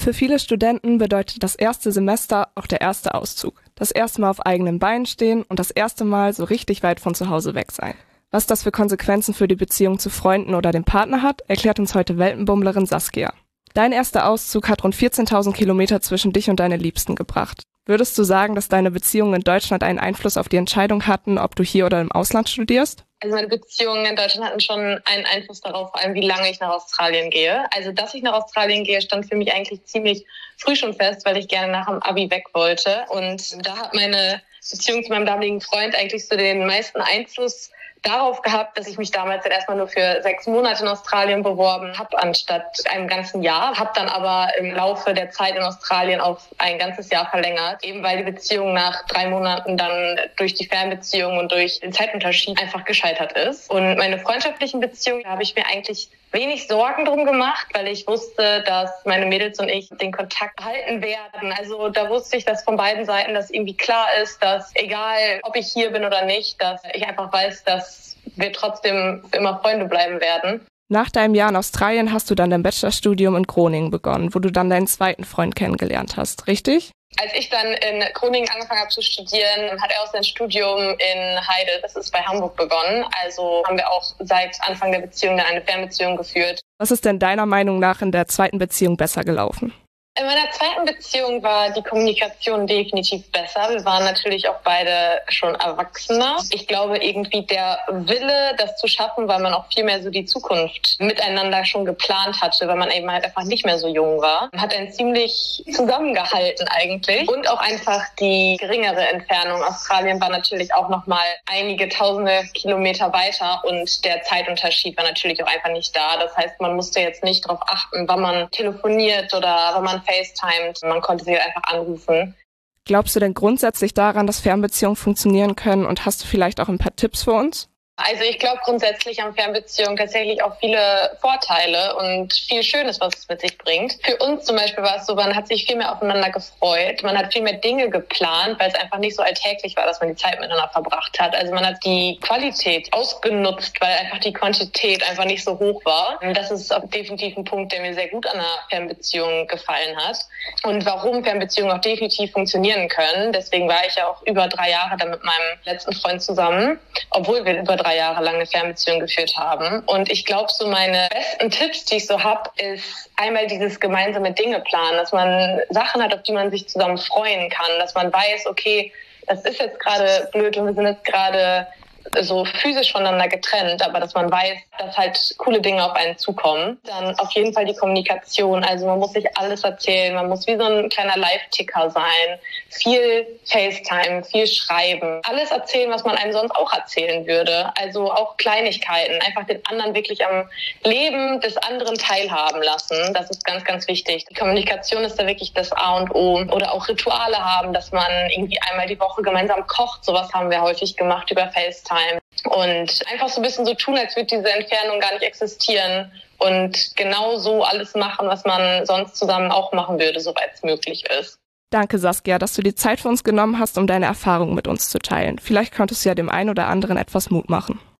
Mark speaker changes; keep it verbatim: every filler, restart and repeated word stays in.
Speaker 1: Für viele Studenten bedeutet das erste Semester auch der erste Auszug. Das erste Mal auf eigenen Beinen stehen und das erste Mal so richtig weit von zu Hause weg sein. Was das für Konsequenzen für die Beziehung zu Freunden oder dem Partner hat, erklärt uns heute Weltenbummlerin Saskia. Dein erster Auszug hat rund vierzehntausend Kilometer zwischen dich und deine Liebsten gebracht. Würdest du sagen, dass deine Beziehungen in Deutschland einen Einfluss auf die Entscheidung hatten, ob du hier oder im Ausland studierst?
Speaker 2: Also meine Beziehungen in Deutschland hatten schon einen Einfluss darauf, vor allem wie lange ich nach Australien gehe. Also dass ich nach Australien gehe, stand für mich eigentlich ziemlich früh schon fest, weil ich gerne nach dem Abi weg wollte. Und da hat meine Beziehung zu meinem damaligen Freund eigentlich so den meisten Einfluss darauf gehabt, dass ich mich damals jetzt erstmal nur für sechs Monate in Australien beworben habe, anstatt einem ganzen Jahr. Habe dann aber im Laufe der Zeit in Australien auf ein ganzes Jahr verlängert, eben weil die Beziehung nach drei Monaten dann durch die Fernbeziehung und durch den Zeitunterschied einfach gescheitert ist. Und meine freundschaftlichen Beziehungen, da habe ich mir eigentlich wenig Sorgen drum gemacht, weil ich wusste, dass meine Mädels und ich den Kontakt halten werden. Also da wusste ich, dass von beiden Seiten das irgendwie klar ist, dass egal, ob ich hier bin oder nicht, dass ich einfach weiß, dass wir trotzdem für immer Freunde bleiben werden.
Speaker 1: Nach deinem Jahr in Australien hast du dann dein Bachelorstudium in Groningen begonnen, wo du dann deinen zweiten Freund kennengelernt hast, richtig?
Speaker 2: Als ich dann in Groningen angefangen habe zu studieren, hat er auch sein Studium in Heide, das ist bei Hamburg, begonnen. Also haben wir auch seit Anfang der Beziehung dann eine Fernbeziehung geführt.
Speaker 1: Was ist denn deiner Meinung nach in der zweiten Beziehung besser gelaufen?
Speaker 2: In meiner zweiten Beziehung war die Kommunikation definitiv besser. Wir waren natürlich auch beide schon erwachsener. Ich glaube irgendwie der Wille, das zu schaffen, weil man auch viel mehr so die Zukunft miteinander schon geplant hatte, weil man eben halt einfach nicht mehr so jung war, hat einen ziemlich zusammengehalten eigentlich. Und auch einfach die geringere Entfernung. Australien war natürlich auch nochmal einige tausende Kilometer weiter und der Zeitunterschied war natürlich auch einfach nicht da. Das heißt, man musste jetzt nicht darauf achten, wann man telefoniert oder wann man FaceTimed. Man konnte sie einfach anrufen.
Speaker 1: Glaubst du denn grundsätzlich daran, dass Fernbeziehungen funktionieren können und hast du vielleicht auch ein paar Tipps für uns?
Speaker 2: Also ich glaube grundsätzlich haben Fernbeziehungen tatsächlich auch viele Vorteile und viel Schönes, was es mit sich bringt. Für uns zum Beispiel war es so, man hat sich viel mehr aufeinander gefreut. Man hat viel mehr Dinge geplant, weil es einfach nicht so alltäglich war, dass man die Zeit miteinander verbracht hat. Also man hat die Qualität ausgenutzt, weil einfach die Quantität einfach nicht so hoch war. Und das ist auch definitiv ein Punkt, der mir sehr gut an einer Fernbeziehung gefallen hat. Und warum Fernbeziehungen auch definitiv funktionieren können. Deswegen war ich ja auch über drei Jahre dann mit meinem letzten Freund zusammen, obwohl wir über drei Jahre lang eine Fernbeziehung geführt haben. Und ich glaube, so meine besten Tipps, die ich so habe, ist einmal dieses gemeinsame Dinge planen, dass man Sachen hat, auf die man sich zusammen freuen kann, dass man weiß, okay, das ist jetzt gerade blöd und wir sind jetzt gerade so physisch voneinander getrennt, aber dass man weiß, dass halt coole Dinge auf einen zukommen. Dann auf jeden Fall die Kommunikation. Also man muss sich alles erzählen. Man muss wie so ein kleiner Live-Ticker sein. Viel FaceTime, viel schreiben. Alles erzählen, was man einem sonst auch erzählen würde. Also auch Kleinigkeiten. Einfach den anderen wirklich am Leben des anderen teilhaben lassen. Das ist ganz, ganz wichtig. Die Kommunikation ist da wirklich das A und O. Oder auch Rituale haben, dass man irgendwie einmal die Woche gemeinsam kocht. Sowas haben wir häufig gemacht über FaceTime. Und einfach so ein bisschen so tun, als würde diese Entfernung gar nicht existieren und genau so alles machen, was man sonst zusammen auch machen würde, soweit es möglich ist.
Speaker 1: Danke, Saskia, dass du die Zeit für uns genommen hast, um deine Erfahrungen mit uns zu teilen. Vielleicht konntest du ja dem einen oder anderen etwas Mut machen.